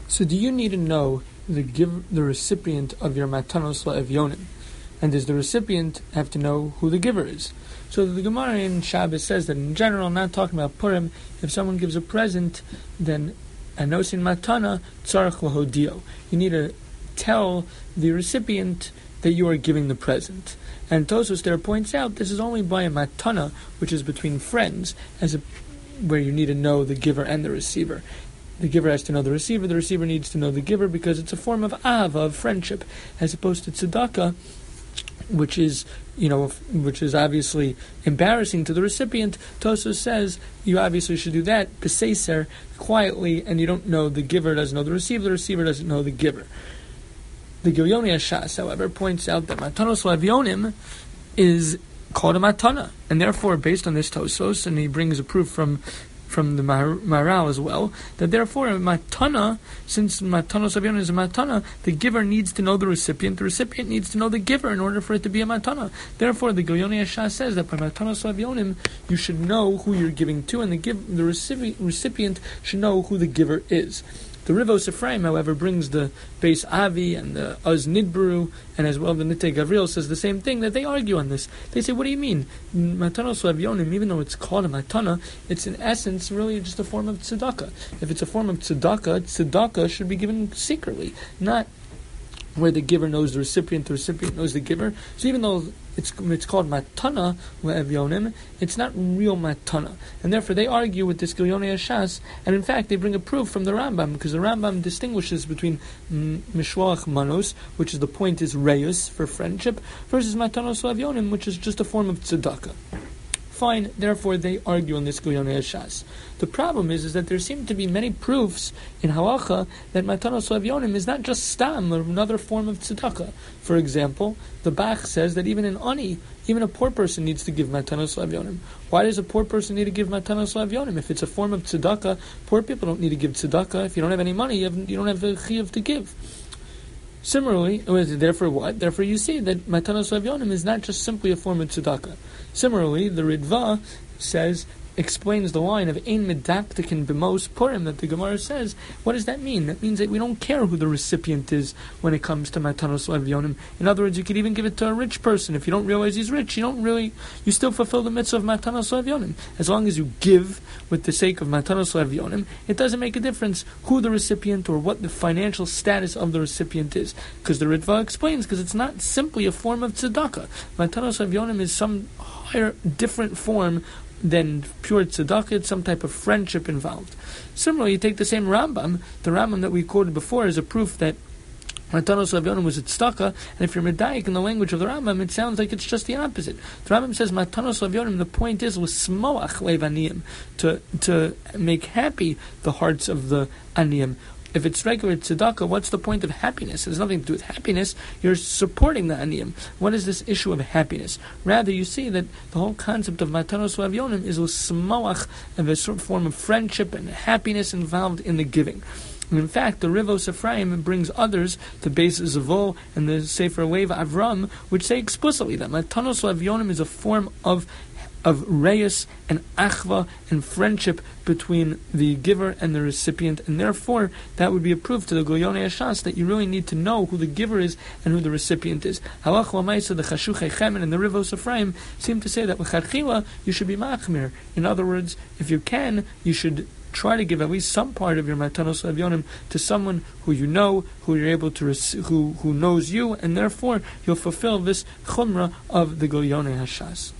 So do you need to know the recipient of your matanos la'evyonim? And does the recipient have to know who the giver is? So the Gemara in Shabbos says that in general, not talking about Purim, if someone gives a present, then anosin matana tzarech lahodio. You need to tell the recipient that you are giving the present. And Tosfos there points out this is only by a matana, which is between friends, where you need to know the giver and the receiver. The giver has to know the receiver needs to know the giver, because it's a form of ahava, of friendship, as opposed to tzedakah, which is obviously embarrassing to the recipient. Tosfos says you obviously should do that b'seiser, quietly, and you don't know the giver doesn't know the receiver doesn't know the giver. The Gilyoni Hashas, however, points out that matanos la'evyonim is called a matana, and therefore, based on this Tosfos, and he brings a proof from the Maharal as well, that therefore a matana, since matanos la'evyonim is a matana, the giver needs to know the recipient needs to know the giver in order for it to be a matana. Therefore, the Gilyoni Hashas says that by matanos la'evyonim you should know who you're giving to, and the recipient should know who the giver is. The Rivos Ephraim, however, brings the Beis Avi and the Uz Nidbaru, and as well the Nitei Gavriel says the same thing, that they argue on this. They say, what do you mean? Matanos la'evyonim, even though it's called a matana, it's in essence really just a form of tzedakah. If it's a form of tzedakah should be given secretly, not where the giver knows the recipient knows the giver. So even though it's called matana la'evyonim, it's not real matana, and therefore they argue with this Gilyoni Hashas, and in fact they bring a proof from the Rambam, because the Rambam distinguishes between mishloach manos, which is the point is reyus for friendship, versus matanos la'evyonim, which is just a form of tzedakah. Fine, therefore they argue on this Gilyoni Hashas. The problem is that there seem to be many proofs in halacha that matanos la'evyonim is not just stam, or another form of tzedakah. For example, the Bach says that even in ani, even a poor person needs to give matanos la'evyonim. Why does a poor person need to give matanos la'evyonim? If it's a form of tzedakah, poor people don't need to give tzedakah. If you don't have any money, you don't have a chiyuv to give. Similarly, therefore what? Therefore you see that matanos la'evyonim is not just simply a form of tzedakah. Similarly, the Ritva explains the line of Ein Medaktikin B'mos Purim that the Gemara says. What does that mean? That means that we don't care who the recipient is when it comes to matanos la'evyonim. In other words, you could even give it to a rich person. If you don't realize he's rich, you still fulfill the mitzvah of matanos la'evyonim. As long as you give with the sake of matanos la'evyonim, it doesn't make a difference who the recipient or what the financial status of the recipient is. Because the Ritva explains, because it's not simply a form of tzedakah. Matanos la'evyonim is some higher, different form than pure tzedakah. It's some type of friendship involved. Similarly, you take the same Rambam, the Rambam that we quoted before, as a proof that matanos la'evyonim was tzedakah, and if you're medayik in the language of the Rambam, it sounds like it's just the opposite. The Rambam says matanos la'evyonim, the point is l'smoach lev aniyim, to make happy the hearts of the aniyim. If it's regular tzedakah, what's the point of happiness? It has nothing to do with happiness. You're supporting the aniyim. What is this issue of happiness? Rather, you see that the whole concept of matanos la'evyonim is l'smoach, of a sort of form of friendship and happiness involved in the giving. And in fact, the Rivos Ephraim brings others, the Beis Zavol and the Sefer Lev Avram, which say explicitly that matanos la'evyonim is a form of reyus and achva and friendship between the giver and the recipient, and therefore that would be a proof to the Gilyoni Hashas that you really need to know who the giver is and who the recipient is. Halach l'maisa, the Chashuchei Chemen and the Rivos Ephraim seem to say that l'chadchila you should be machmir. In other words, if you can, you should try to give at least some part of your matanos la'evyonim to someone who you know, who you're able to who knows you, and therefore you'll fulfill this chumrah of the Gilyoni Hashas.